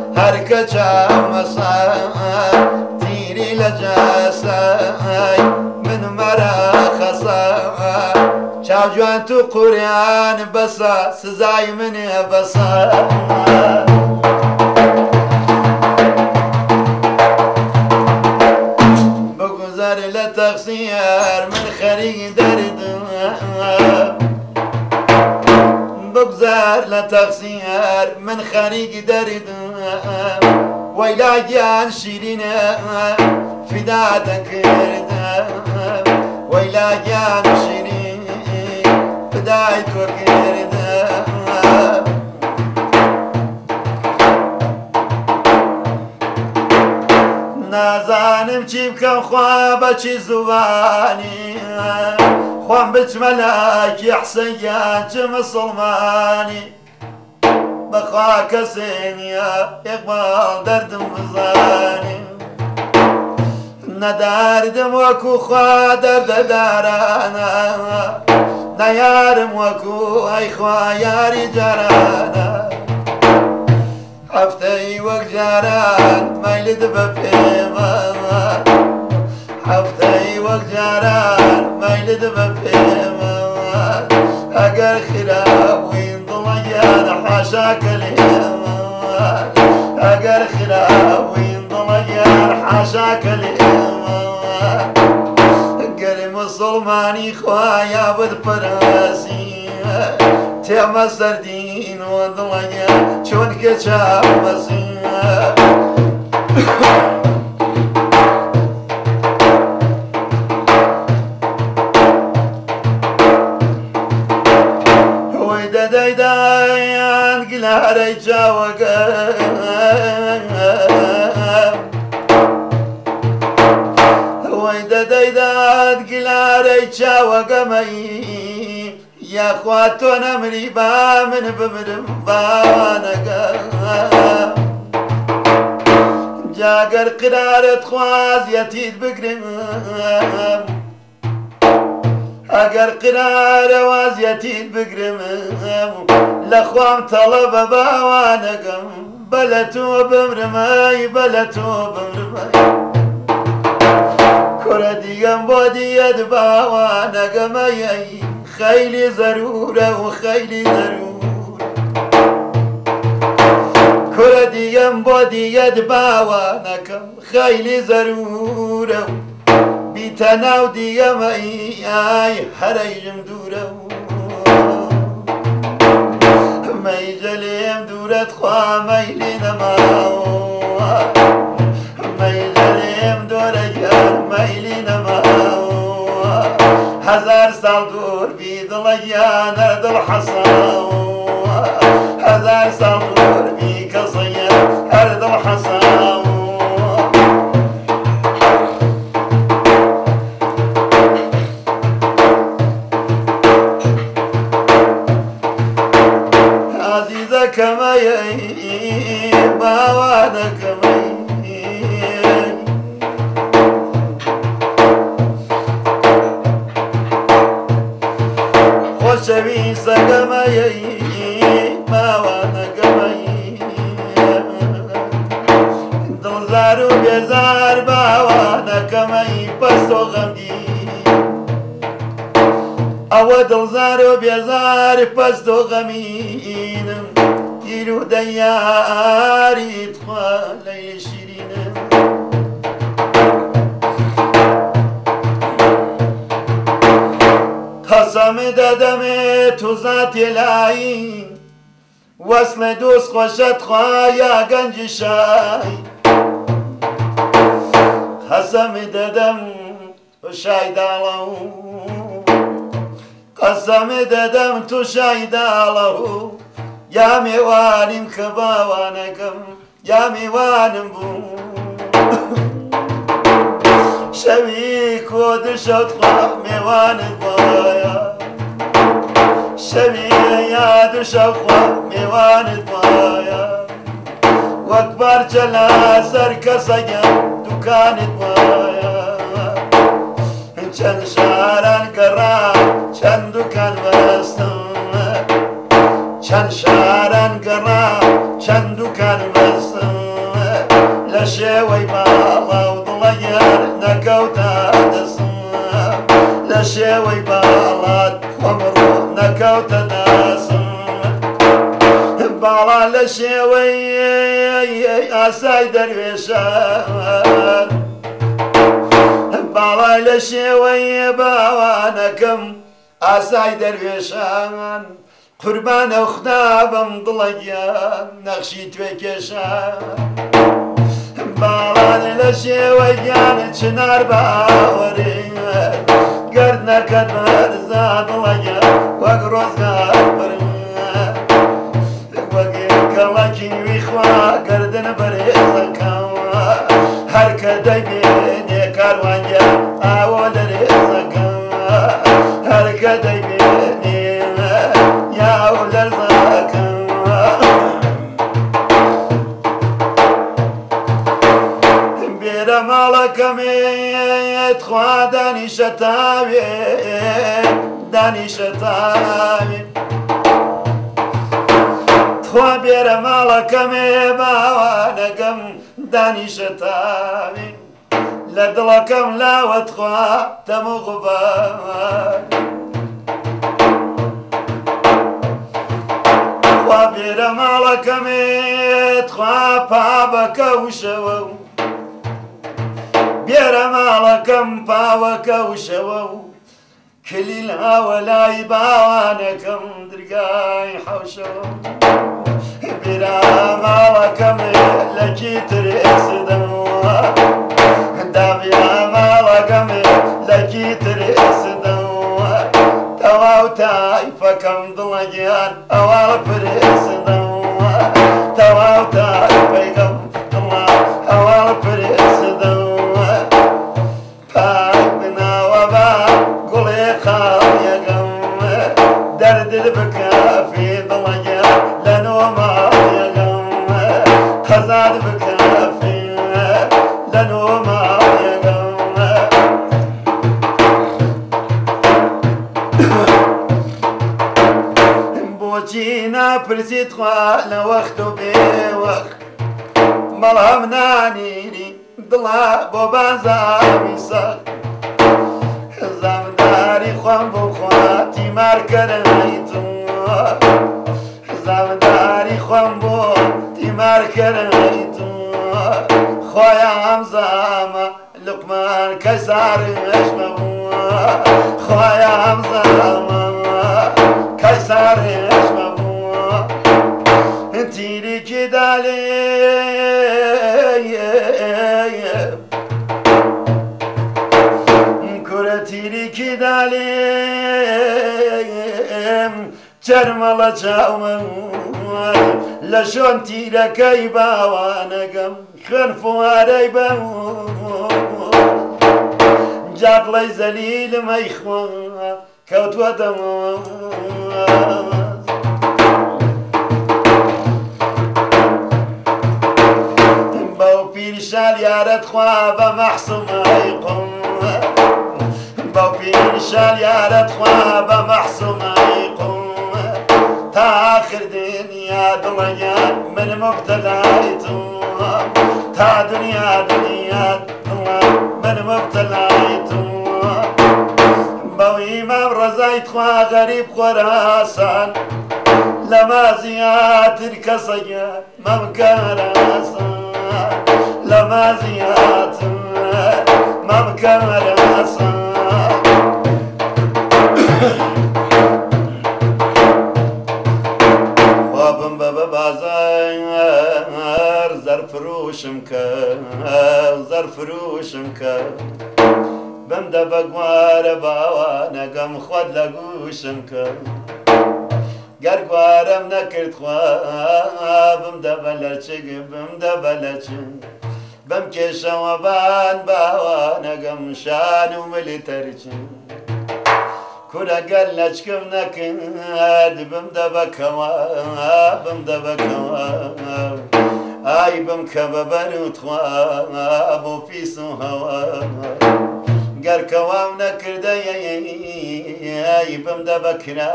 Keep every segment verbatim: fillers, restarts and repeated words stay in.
هركة مساء تيري لجاساي من مراخصا شاجوان تو قريان بسا سزاي من بسا بگذر لتقصير من خريق درد بگذر لتقصير من خريق درد ويلا جان شيرين فداك كرد ويلا جان شيرين فداك كرد نازانم چی بکەم خوا بەچی زوبانی خوام بچمەلاکی حسەیان چ مسڵمانی بەخوا کەسێ نییە ئێقباڵ دەردم بزانی نەداردم وەکو خوا دەردەدارانە نەیارم وەکو ئەی خوا یاری جارانە هەفتەی وەک جاران مەیلت بە پێمە هەفتەی وەک جاران مەیلت بە پێمە ئەگەر خراوین دڵەیان حاشاکە لێمە ئەگەر خراوین دڵەیان حاشاکە لێمە گەری مسڵمانی خوایە بتپەرەسی تێمە سەردین و دڵەیە چۆن کە چاوەسی وەی دەدەیدایان گلارەی چاوەکە وەی دەدەیداد گلارەی چاوەگەمەی یاخوا تۆ نەمری با من بمرم بانەکە جاگەر قرارت خوازیەتیت بگرم ئەگەر قرارە وازیەتیت بگرم لە خوام تەڵە بە باوانەکەم بە لە تۆ بمرمەی بە لە تۆ بمرمەی کورە دیگەم بۆ دیەت باوانەگەمەیەی خیلی ضروره و خیلی ضرور کورە دیگەم بۆ دیگەت باوانەکەم خیلی ضروره و بیتە ناو دیگەمەی ئای هەرەیژم دوورە و مەیجە لێم دوورەت خوا مەیلی نەماوە مەیجە لێم دۆرە یار مەیلی نەماوە هەزار ساڵ دوور بی دڵەیانە دڵ حەساوە هەزار ساڵ دوور بی کەسەیە هەر دڵ حەساوە عەزیزەکەمەی باوانەکەمەی خۆشەویستەکەمەی باوانەکەمەی دڵزار و بێزار باوانەکەمەی پەست و غەمگین ئەوە دڵزار و بێزار پەست و غەمینم گیر و دەیاریت خوا لەیلی شیرینم قەسەمە دەدەمێ تو زاتی لایی وەسڵێ دۆست خۆشەت خوایە گەنجی شای قەسەمە دەدەم تو شای داڵە و قەسەمە دەدەم تو شای داڵە و یا میوانیم کە باوانەکەم یا میوانم بوو شەوی کۆ دشەوت خوا میوانت وایە شەوی یا دوشەو خوا میوانت وایە وەک بارچە لەسەر کەسەگە دوکانت وایە چەند شاران گەڕام چەند دوکان بەستم چەند شاران گەڕام چەند دوکان بەستم دەسم لە شێوەی باڵا و دڵەگەر نەکەوتە دەسم لە شێوەی باڵات خۆمڕۆ نەکەوتە دەسم باڵا لە شێوەی ئاسای دەروێشان باڵای لە شێوەی باوانەکەم ئاسای دەروێشان قوربانە خودابم دڵەگیان نەخشی توێ کێشان باڵانە لە شێوەی گیانە چنار باوەڕێ گەرد نەکەت بەرزا دڵەگیان وەک ڕۆزگار بڕ وەک کەڵەکی ویخوا گەردن بەرێزەکەوە هەر کە دەیبێنێ کاروانگە ئاوە لەرێزەکەوە هەر کە دەیبێنێ یاو لەرزەکەوە بێرە ماڵەکەمێت خوا دانیشە تاوێ دانیشە تاوێ خوا بێرە ماڵەکەمێ باوانەکەم دانیشە تاوێ لە دڵەکەم لاوەت خوا دەمە غوبار خوا بێرە ماڵەکەمێت خوا پابەکە وشەوە و بێرە ماڵەکەم پاوەکە وشەوە و کلیل هاوە لای باوانەکەم درگای حەوشەوە بێرە ماڵەکەمێت لەکی ترێسدەوە داویا ماڵەکەمێت لەکی ترێسدەوە تەواو تایفەکەم دڵەگیان ئەوە پرێسدەوە تەواو تایفەکەم دڵە ئەوە پرێسدەوە پاک بناوە با گوڵێ قاڵیەکەم دەردت بکافێ دڵەگیان لە نۆ ماڵیەکەم قەزاد بکافێ لە نۆ ماڵیەکەم بۆچی ناپرسیت خوا لە وەخت و بێوەخت بەڵام نانیری دڵا بۆ بازامی سەخت زامداری خۆم بۆ خوا تیمارکەرەیتوە زامداری خۆم بۆ تیمارکەرەیتوە خۆیان ئەم زامە لقمان کەسارێشمەبووە خۆیان ئەم زامە کەسارێشمەبووە تیرێکی دالێ کورە تیرێکی دالێم چەرمەڵە چاومە لە شۆن تیرەکەی باوانەکەم خوێن فوارەی بە جاڵەی زەلیلمەی خوا کەوتوە دەمەوە بەو پیرشال یارەت خوا بە مەحسومای قوم بەو پیرشال یارەت خوا بە مەحسومای قوم تا آخر دنیا دڵەنیا من مبتەلایتوە تا دنیا دنیا دڵە من مبتەلایتوە بەو ئیمام ڕەزایت خوا غەریب خۆراسان لەما زیاتر کەسەگە مەمکەراسان لەما زیاتر مەمکەراسان خوابم بە بە بازار زەرفروشم کرد زەرفروشم کرد بمدە بە گوارە باوانەکەم خۆت لە گوشم کرد گەر گوارەم نەکرد خوا بمدە بە لەچک بمدە بە لەچک بەم کێشەوە بان باوانەکەم شان و ملی تەرچن کورە گەر لەچکم نەکرد بمدە بەکەوە بمدە بەکەوە ئای بم کە بەبەر و تخوا بۆ پیس و هەوە گەر کەوام نەکردەیە بمدە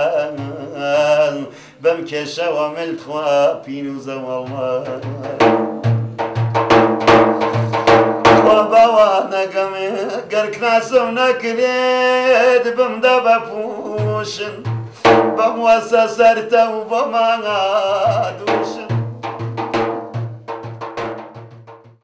بەکران بەم کێشەوە ملتخوا پیرۆزە وەڵڵا وبوانقم قرك ناسم نكريد بمدا بفوشن بموسسرته وبما دوشن